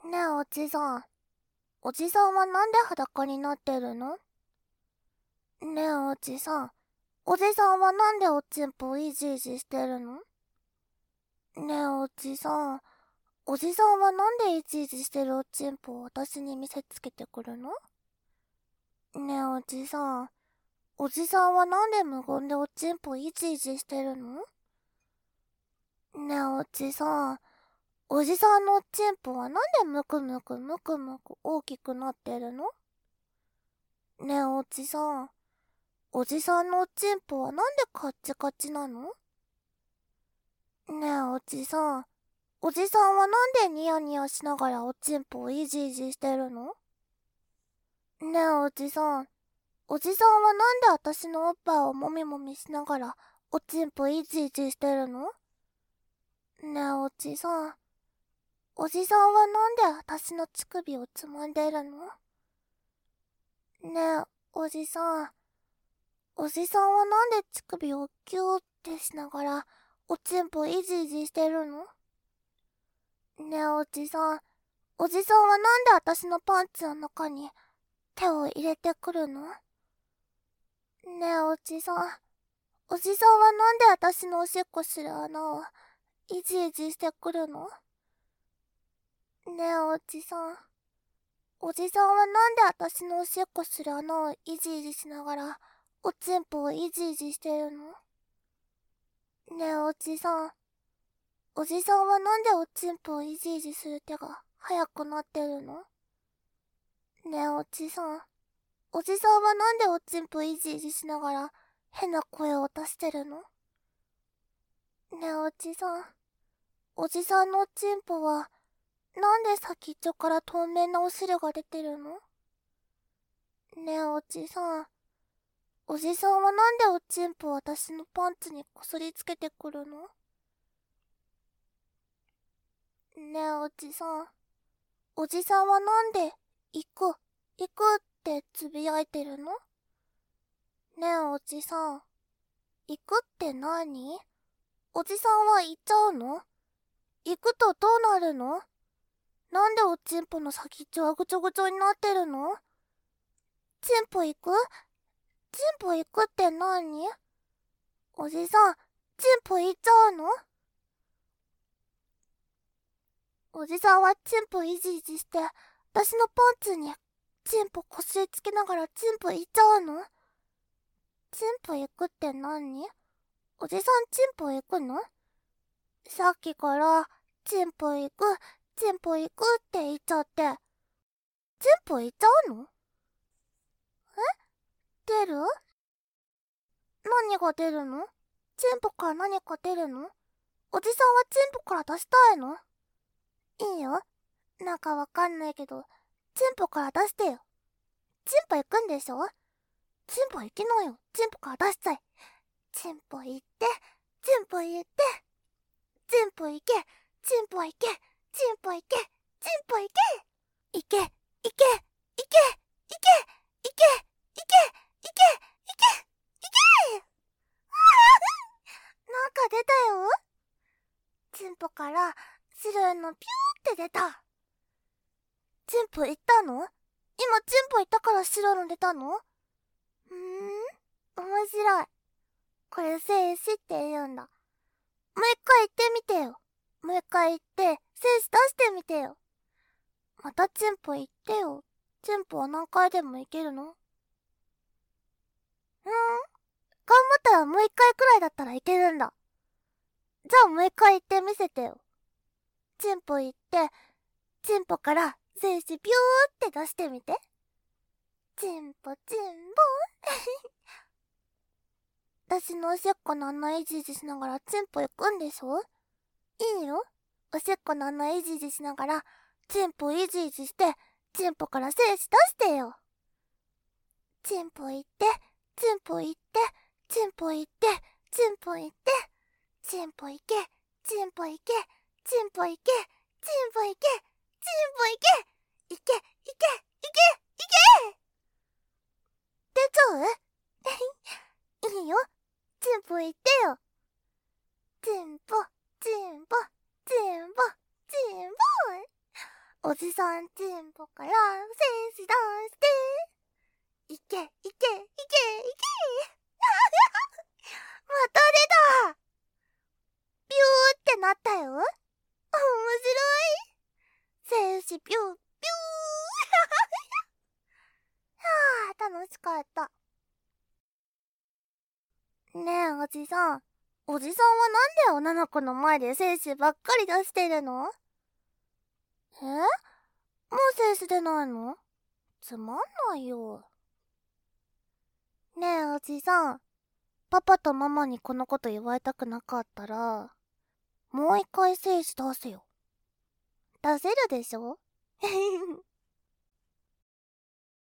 ねえおじさん。おじさんはなんで裸になってるの？ねえおじさん。おじさんはなんでおちんぽいじいじしてるの？ねえおじさん。おじさんはなんでいじいじしてるおちんぽを私に見せつけてくるの？ねえおじさん。おじさんはなんで無言でおちんぽいじいじしてるの？ねえおじさん。おじさんのおちんぽはなんでムクムクムクムク大きくなってるの？ねえおじさん。おじさんのおちんぽはなんでカッチカチなの？ねえおじさん。おじさんはなんでニヤニヤしながらおちんぽをいじいじしてるの？ねえおじさん。おじさんはなんで私のおっぱいをもみもみしながらおちんぽいじいじしてるの？ねえおじさん。おじさんはなんで私の乳首をつまんでるの？ねえおじさん。おじさんはなんで乳首をキューってしながらおちんぽいじいじしてるの？ねえおじさん。おじさんはなんで私のパンツの中に手を入れてくるの？ねえおじさん。おじさんはなんで私のおしっこする穴をいじいじしてくるの？ねえおじさん。おじさんはなんで私のおしっこする穴をいじいじしながらおちんぽをいじいじしてるの？ねえおじさん。おじさんはなんでおちんぽをいじいじする手が速くなってるの？ねえおじさん。おじさんはなんでおちんぽいじいじしながら変な声を出してるの？ねえおじさん。おじさんのおちんぽはなんで先っちょから透明なお汁が出てるの？ねえおじさん。おじさんはなんでおちんぽを私のパンツにこすりつけてくるの？ねえおじさん。おじさんはなんで行く、行くってつぶやいてるの？ねえおじさん。行くって何？おじさんは行っちゃうの？行くとどうなるの？なんでおちんぽの先っちょはぐちょぐちょになってるの？ちんぽ行く？ちんぽ行くって何？おじさん、ちんぽ行っちゃうの？おじさんはちんぽいじいじして、私のパンツにちんぽこすりつけながらちんぽ行っちゃうの？ちんぽ行くって何？おじさんちんぽ行くの？さっきから、ちんぽ行く、ちんぽ行くって言っちゃって、ちんぽ行っちゃうの？出る？何が出るの？チンポから何か出るの？おじさんはチンポから出したいの？いいよ。なんかわかんないけど、チンポから出してよ。チンポ行くんでしょ？チンポ行けないよ。チンポから出しちゃい。チンポ行って、チンポ行って、チンポ行け、チンポ行け、チンポ行け、チンポ行け。行け、行け、行け、行け、行け、行け、行け、行け、行け。なんか出たよ。チンポから白いのピューって出た。チンポ行ったの？今チンポ行ったから白の出たの？面白い。これ精子って言うんだ。もう一回言ってみてよ。もう一回言って精子出してみてよ。またチンポ行ってよ。チンポは何回でも行けるの？頑張ったらもう一回くらいだったらいけるんだ。じゃあもう一回言ってみせてよ。チンポ行って、チンポから精子ビューって出してみて。チンポチンポ私のおしっこの穴いじいじしながらチンポ行くんでしょ？いいよ。おしっこの穴いじいじしながらチンポいじいじして、チンポから精子出してよ。チンポ行って、チンポ行って、チンポ行って、チンポ行って、チンポ行け、チンポ行け、チンポ行け、チンポ行け、チンポ行け、行け、行け、行け、行け。出ちゃう？いいよ。チンポ言ってよ。チンポ、チンポ、チンポ、チンポ。 おじさんチンポから精子出して。いけいけいけいけまた出た。ピューってなったよ。面白い。精子ピューピューはあ、楽しかった。ねえ、おじさん。おじさんはなんで女の子の前で精子ばっかり出してるの？もう精子出ないの？つまんないよ。ねえ、おじさん。パパとママにこのこと言われたくなかったら、もう一回精子出せよ。出せるでしょ？